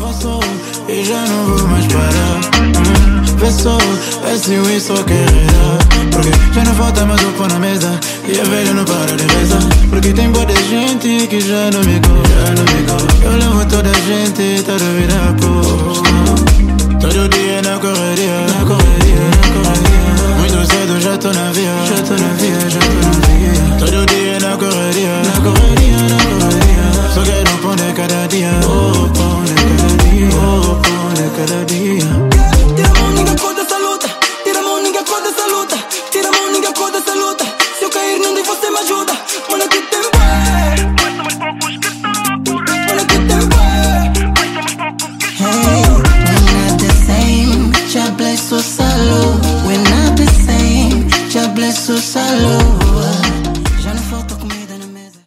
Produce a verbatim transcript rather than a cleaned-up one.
Passou e já não vou mais parar. hum, Vê só, é se eu só querer. Porque já não falta mais o pão na mesa e a velha não para de rezar. Porque tem boa de gente que já não me gosta, já não me gosta.